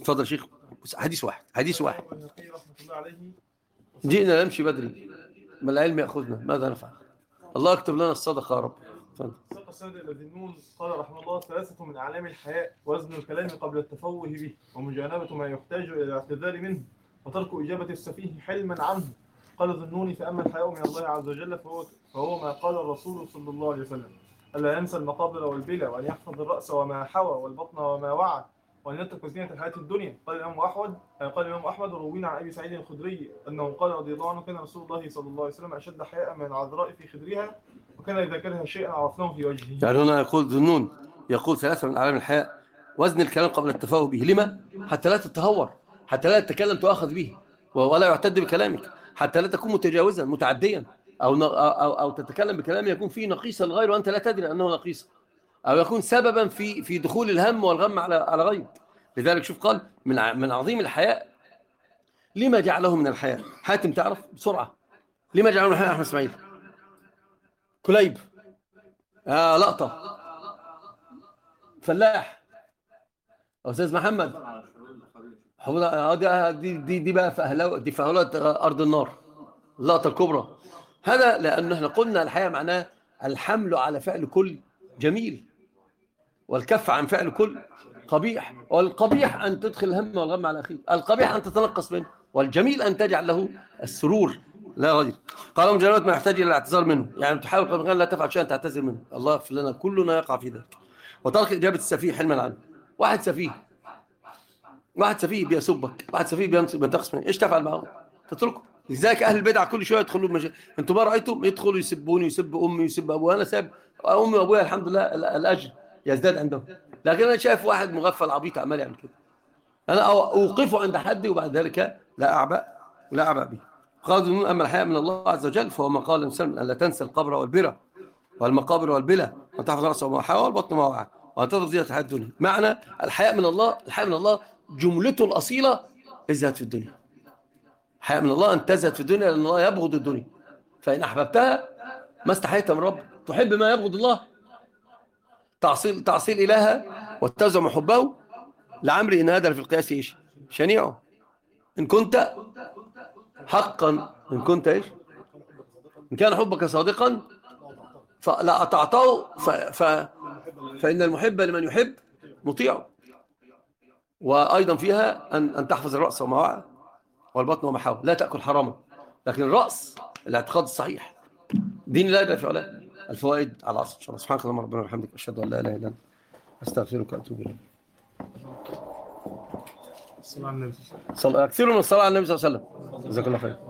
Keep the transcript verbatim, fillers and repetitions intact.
اتفضل يا شيخ. حديث واحد حديث واحد. جئنا نمشي بدري ما العلم يأخذنا، ماذا نفعل؟ الله يكتب لنا الصدقة يا رب. ساق السند الذي النون قال رحمه الله: ثلاثة من أعلام الحياء: وزن الكلام قبل التفوه به، ومجانبة ما يحتاج إلى الاعتذار منه، وترك إجابة السفيه حلما عنه. قال ذو النون: فأما الحياء من الله عز وجل فهو, فهو ما قال الرسول صلى الله عليه وسلم: ألا ينسى المقابر والبلى، وأن يحفظ الرأس وما حوى والبطن وما وعى، وأن يترك زينة الحياة الدنيا. قال الإمام أحمد قال الإمام أحمد وروينا عن أبي سعيد الخدري أنه قال رضي الله عنه: كان رسول الله صلى الله عليه وسلم أشد حياء من العذراء في خدرها، وكان إذا كره شيئا عرفناه في وجهه. يعني هنا يقول ذو النون يقول ثلاثة من أعلام الحياء: وزن الكلام قبل التفاؤل به. لما؟ حتى لا تتهور، حتى لا تتكلم تؤاخذ به ولا يعتد بكلامك، حتى لا تكون متجاوزا متعديا، أو, أو, أو, أو تتكلم بكلام يكون فيه نقيصا للغير وأنت لا تدري أنه نقيص، أو يكون سببا في في دخول الهم والغم على على غيرك. لذلك شوف قال من من عظيم الحياء. لما جعله من الحياء؟ حاتم تعرف بسرعة لما جعله من الحياء؟ أحمد إسماعيل كليب آه لقطة فلاح أستاذ محمد دي دي دي بقى فهلوة دي فهلوة أرض النار، اللقطة الكبرى. هذا لأن احنا قلنا الحياء معناه الحمل على فعل كل جميل، والكف عن فعل كل قبيح، والقبيح أن تدخل الهم والغم على أخيك، القبيح أن تتنقص منه، والجميل أن تجعل له السرور لا غير. قال مجرد ما يحتاج إلى الاعتذار منه، يعني تحاول قبل لا تفعل شيئا تعتذر منه، الله يغفر لنا كلنا يقع في ذلك. وترك إجابة السفيه حلما عنه. واحد سفيه واحد سفيه بيسبك، واحد سفيه بينتقص منه، ايش تفعل معه؟ تتركه. لذلك أهل البدع كل شوية يدخلوا بمشاكل. انتم ما رأيتم يدخلوا يسبوني، يسب أمي، يسب أبوي. أنا ساب أمي وأبويا الحمد لله الأجر يزداد عندهم، لكن أنا شايف واحد مغفل عبيط عمال يعمل كده، أنا أوقفه عند حدي وبعد ذلك لا أعبأ لا أعبأ به. قالوا أما الحياء من الله عز وجل فهو ما قال الإنسان: ألا تنسى القبر والبرة والمقابر والبلى، وتحفظ رأسه وما حوى والبطن وما وعى، وترك زينة الحياة الدنيا. معنى الحياء من الله، الحياء من الله جملته الأصيلة الزهد في الدنيا. الحياء من الله أن تزهد في الدنيا، لأن الله يبغض الدنيا، فإن أحببتها ما استحيت من رب. تحب ما يبغض الله، تعصيل تعصيل إلهها وتزعم حبه، لعمري إن هذا في القياس إيش شنيعه. إن كنت حقا إن كنت إيش إن كان حبك صادقا فلا أطعته ف... ف... فإن المحب لمن يحب مطيعه. وأيضا فيها أن, أن تحفظ الرأس وما وعى والبطن وما حوى، لا تأكل حراما، لكن الرأس الاعتقاد الصحيح دين لا يدري في علاه. الفوائد على العصر إن شاء الله. سبحانك اللهم ربنا وبحمدك أشهد أن لا إله إلا أنت أستغفرك وأتوب إليك. الصلاة على النبي. أكثروا من الصلاة على النبي صلى الله عليه وسلم. جزاك الله خير.